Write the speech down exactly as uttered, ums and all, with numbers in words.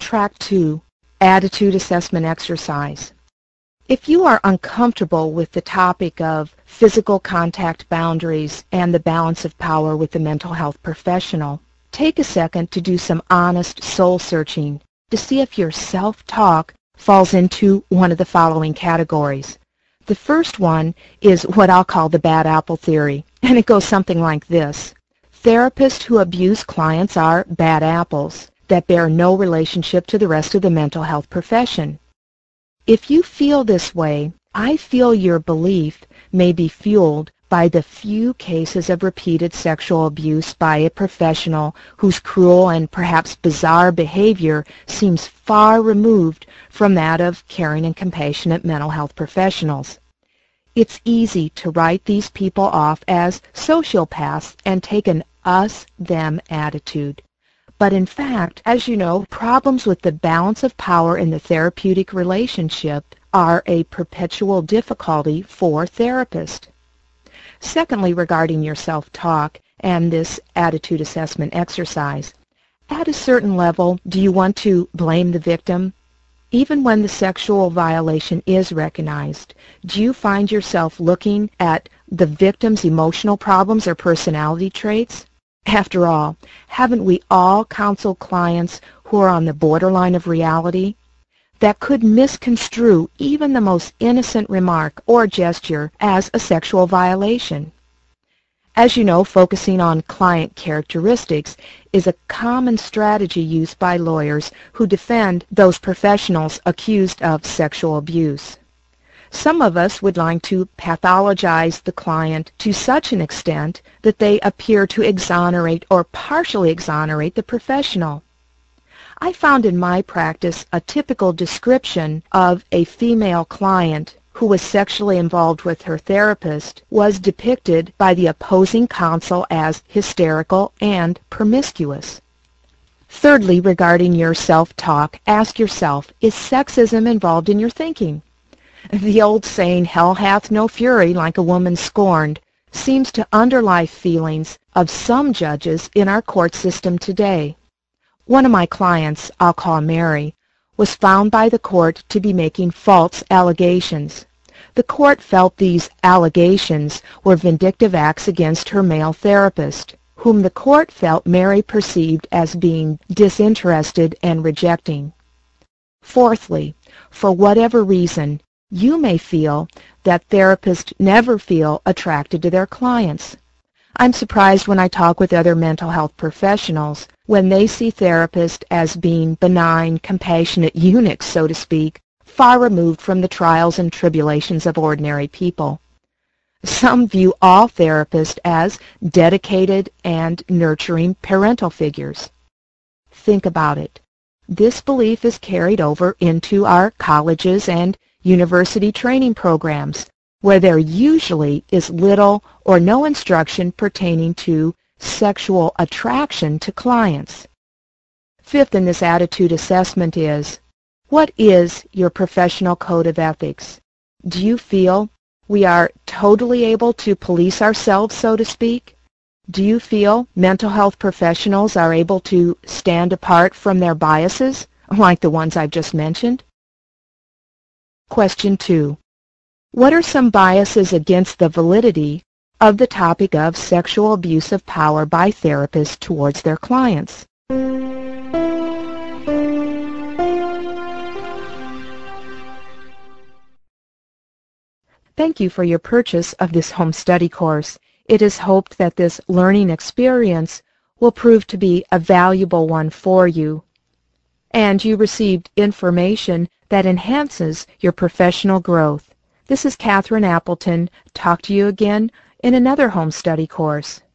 Track two, Attitude Assessment Exercise. If you are uncomfortable with the topic of physical contact boundaries and the balance of power with the mental health professional, take a second to do some honest soul searching to see if your self-talk falls into one of the following categories. The first one is what I'll call the bad apple theory, and it goes something like this. Therapists who abuse clients are bad apples that bear no relationship to the rest of the mental health profession. If you feel this way, I feel your belief may be fueled by the few cases of repeated sexual abuse by a professional whose cruel and perhaps bizarre behavior seems far removed from that of caring and compassionate mental health professionals. It's easy to write these people off as sociopaths and take an us-them attitude. But in fact, as you know, problems with the balance of power in the therapeutic relationship are a perpetual difficulty for therapists. Secondly, regarding your self-talk and this attitude assessment exercise, at a certain level, do you want to blame the victim? Even when the sexual violation is recognized, do you find yourself looking at the victim's emotional problems or personality traits? After all, haven't we all counseled clients who are on the borderline of reality that could misconstrue even the most innocent remark or gesture as a sexual violation? As you know, focusing on client characteristics is a common strategy used by lawyers who defend those professionals accused of sexual abuse. Some of us would like to pathologize the client to such an extent that they appear to exonerate or partially exonerate the professional. I found in my practice a typical description of a female client who was sexually involved with her therapist was depicted by the opposing counsel as hysterical and promiscuous. Thirdly, regarding your self-talk, ask yourself, is sexism involved in your thinking? The old saying, hell hath no fury like a woman scorned, seems to underlie feelings of some judges in our court system today. One of my clients, I'll call Mary, was found by the court to be making false allegations. The court felt these allegations were vindictive acts against her male therapist, whom the court felt Mary perceived as being disinterested and rejecting. Fourthly, for whatever reason, you may feel that therapists never feel attracted to their clients. I'm surprised when I talk with other mental health professionals when they see therapists as being benign, compassionate eunuchs, so to speak, far removed from the trials and tribulations of ordinary people. Some view all therapists as dedicated and nurturing parental figures. Think about it. This belief is carried over into our colleges and university training programs, where there usually is little or no instruction pertaining to sexual attraction to clients. Fifth in this attitude assessment is, what is your professional code of ethics? Do you feel we are totally able to police ourselves, so to speak? Do you feel mental health professionals are able to stand apart from their biases, like the ones I've just mentioned? Question two. What are some biases against the validity of the topic of sexual abuse of power by therapists towards their clients? Thank you for your purchase of this home study course. It is hoped that this learning experience will prove to be a valuable one for you, and you received information that enhances your professional growth. This is Catherine Appleton. Talk to you again in another home study course.